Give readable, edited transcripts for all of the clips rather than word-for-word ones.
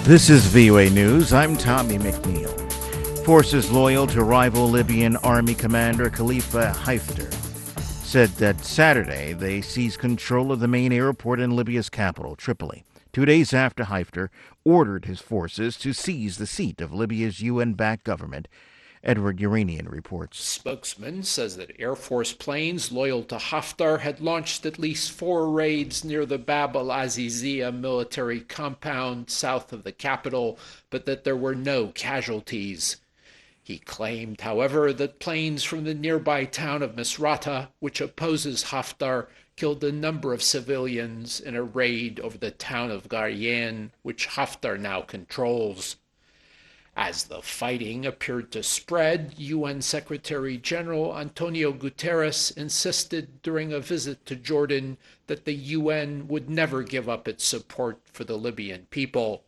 This is VOA News. I'm Tommy McNeil. Forces loyal to rival Libyan army commander Khalifa Haftar said that Saturday they seized control of the main airport in Libya's capital, Tripoli, 2 days after Haftar ordered his forces to seize the seat of Libya's UN-backed government. Edward Uranian reports. Spokesman says that Air Force planes loyal to Haftar had launched at least 4 raids near the Bab al-Azizia military compound south of the capital, but that there were no casualties. He claimed, however, that planes from the nearby town of Misrata, which opposes Haftar, killed a number of civilians in a raid over the town of Garyen, which Haftar now controls. As the fighting appeared to spread, UN Secretary General Antonio Guterres insisted during a visit to Jordan that the UN would never give up its support for the Libyan people.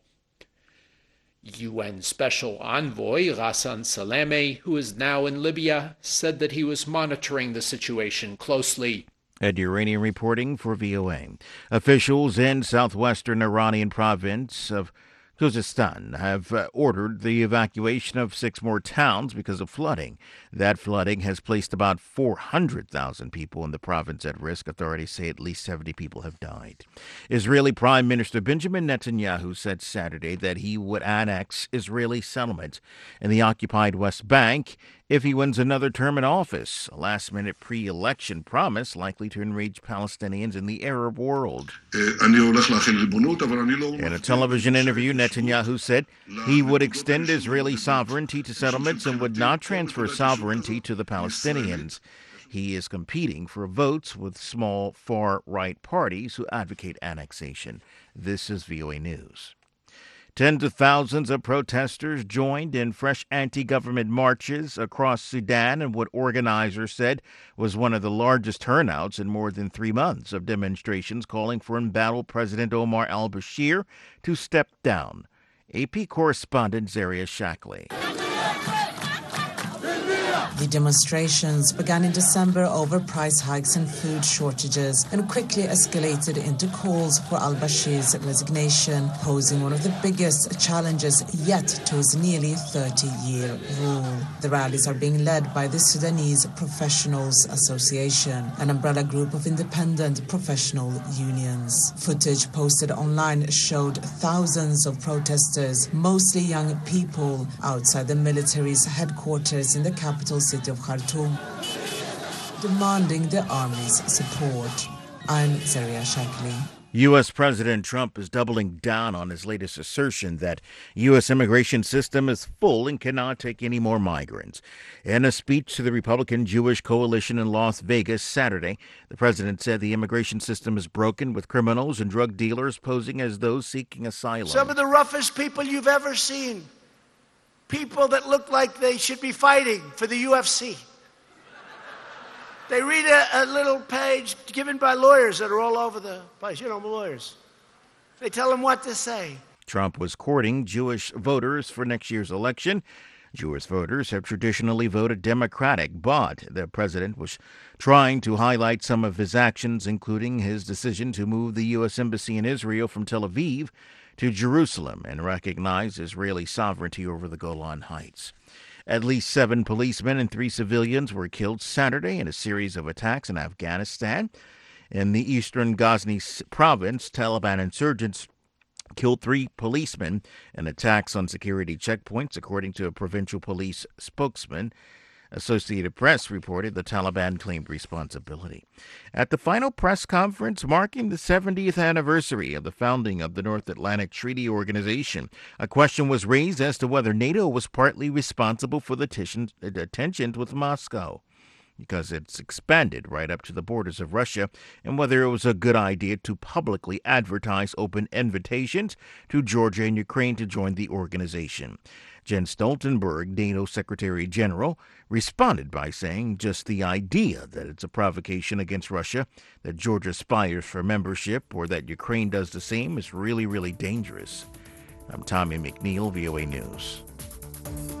UN Special Envoy Ghassan Salameh, who is now in Libya, said that he was monitoring the situation closely. Ed Uranian reporting for VOA. Officials in southwestern Iranian province of Khuzestan have ordered the evacuation of 6 more towns because of flooding. That flooding has placed about 400,000 people in the province at risk. Authorities say at least 70 people have died. Israeli Prime Minister Benjamin Netanyahu said Saturday that he would annex Israeli settlements in the occupied West Bank if he wins another term in office, a last-minute pre-election promise likely to enrage Palestinians in the Arab world. In a television interview, Netanyahu said he would extend Israeli sovereignty to settlements and would not transfer sovereignty to the Palestinians. He is competing for votes with small far-right parties who advocate annexation. This is VOA News. Tens of thousands of protesters joined in fresh anti-government marches across Sudan in what organizers said was one of the largest turnouts in more than 3 months of demonstrations calling for embattled President Omar al-Bashir to step down. AP correspondent Zaria Shackley. The demonstrations began in December over price hikes and food shortages and quickly escalated into calls for al-Bashir's resignation, posing one of the biggest challenges yet to his nearly 30-year rule. The rallies are being led by the Sudanese Professionals Association, an umbrella group of independent professional unions. Footage posted online showed thousands of protesters, mostly young people, outside the military's headquarters in the capital city of Khartoum, demanding the army's support. I'm Zaria Shackley. U.S. President Trump is doubling down on his latest assertion that U.S. immigration system is full and cannot take any more migrants. In a speech to the Republican Jewish Coalition in Las Vegas Saturday, the president said the immigration system is broken, with criminals and drug dealers posing as those seeking asylum. Some of the roughest people you've ever seen. People that look like they should be fighting for the UFC. They read a little page given by lawyers that are all over the place, lawyers. They tell them what to say. Trump was courting Jewish voters for next year's election. Jewish voters have traditionally voted Democratic, but the president was trying to highlight some of his actions, including his decision to move the U.S. Embassy in Israel from Tel Aviv to Jerusalem and recognize Israeli sovereignty over the Golan Heights. At least 7 policemen and 3 civilians were killed Saturday in a series of attacks in Afghanistan. In the eastern Ghazni province, Taliban insurgents killed 3 policemen in attacks on security checkpoints, according to a provincial police spokesman. Associated Press reported the Taliban claimed responsibility. At the final press conference marking the 70th anniversary of the founding of the North Atlantic Treaty Organization, a question was raised as to whether NATO was partly responsible for the tensions with Moscow, because it's expanded right up to the borders of Russia, and whether it was a good idea to publicly advertise open invitations to Georgia and Ukraine to join the organization. Jens Stoltenberg, NATO Secretary General, responded by saying just the idea that it's a provocation against Russia, that Georgia aspires for membership, or that Ukraine does the same is really, really dangerous. I'm Tommy McNeil, VOA News.